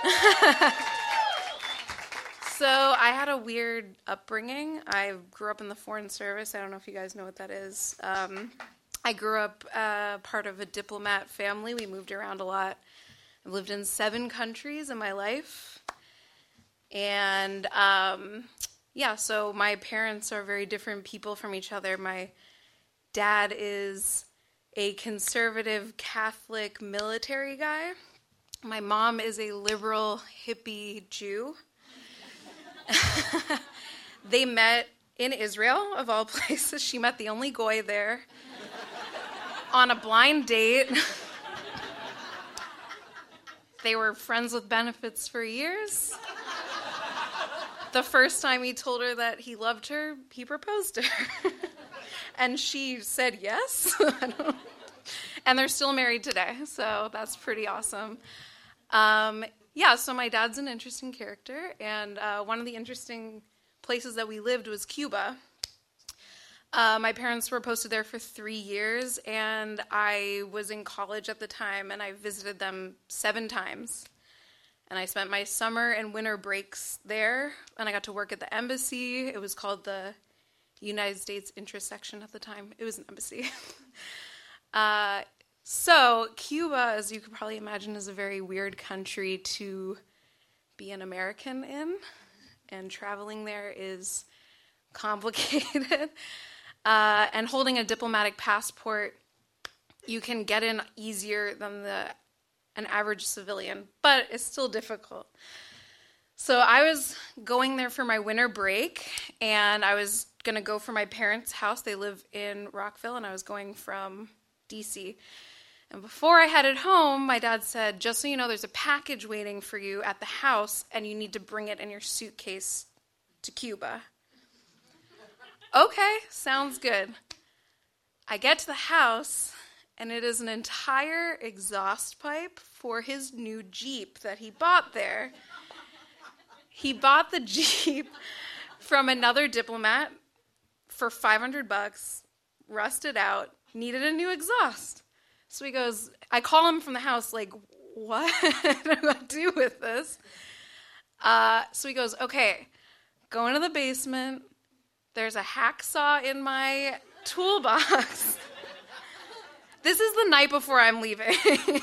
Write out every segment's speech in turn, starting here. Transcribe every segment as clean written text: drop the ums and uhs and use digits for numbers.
So I had a weird upbringing. I grew up in the Foreign Service. I don't know if you guys know what that is. I grew up part of a diplomat family. We moved around a lot. I've lived in 7 countries in my life. And so my parents are very different people from each other. My dad is a conservative Catholic military guy. My mom is a liberal hippie Jew. They met in Israel, of all places. She met the only goy there on a blind date. They were friends with benefits for years. The first time he told her that he loved her, he proposed to her. And she said yes. And they're still married today, so that's pretty awesome. So my dad's an interesting character, and one of the interesting places that we lived was Cuba. My parents were posted there for 3 years, and I was in college at the time, and I visited them 7 times. And I spent my summer and winter breaks there, and I got to work at the embassy. It was called the United States Intersection at the time. It was an embassy. So Cuba, as you could probably imagine, is a very weird country to be an American in, and traveling there is complicated. And holding a diplomatic passport, you can get in easier than an average civilian, but it's still difficult. So I was going there for my winter break, and I was going to go for my parents' house. They live in Rockville, and I was going from D.C., and before I headed home, my dad said, just so you know, there's a package waiting for you at the house, and you need to bring it in your suitcase to Cuba. Okay, sounds good. I get to the house, and it is an entire exhaust pipe for his new Jeep that he bought there. He bought the Jeep from another diplomat for $500, rusted out, needed a new exhaust. So he goes, I call him from the house, like, what do I do with this? So he goes, okay, go into the basement. There's a hacksaw in my toolbox. This is the night before I'm leaving.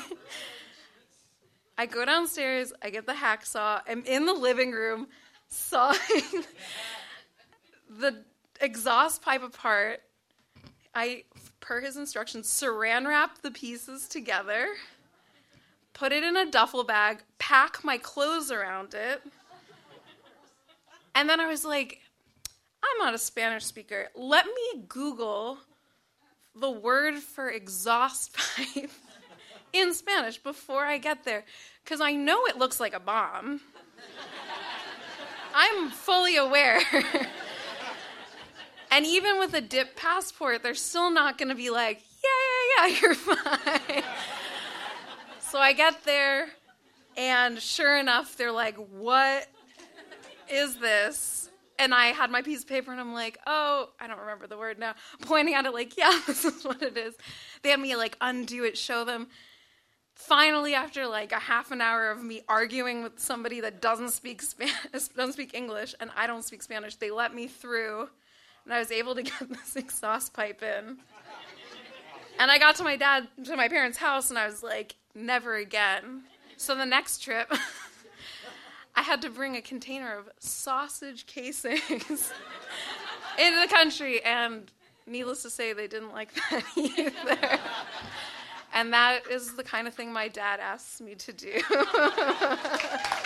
I go downstairs, I get the hacksaw, I'm in the living room sawing the exhaust pipe apart. I, per his instructions, saran wrap the pieces together, put it in a duffel bag, pack my clothes around it, and then I was like, I'm not a Spanish speaker. Let me Google the word for exhaust pipe in Spanish before I get there, because I know it looks like a bomb. I'm fully aware. And even with a dip passport, they're still not going to be like, yeah, you're fine. So I get there, and sure enough, they're like, what is this? And I had my piece of paper, and I'm like, oh, I don't remember the word now. Pointing at it like, yeah, this is what it is. They had me like undo it, show them. Finally, after like a half an hour of me arguing with somebody that doesn't speak English, and I don't speak Spanish, they let me through. And I was able to get this exhaust pipe in. And I got to my parents' house, and I was like, never again. So the next trip, I had to bring a container of sausage casings into the country, and needless to say, they didn't like that either. And that is the kind of thing my dad asks me to do.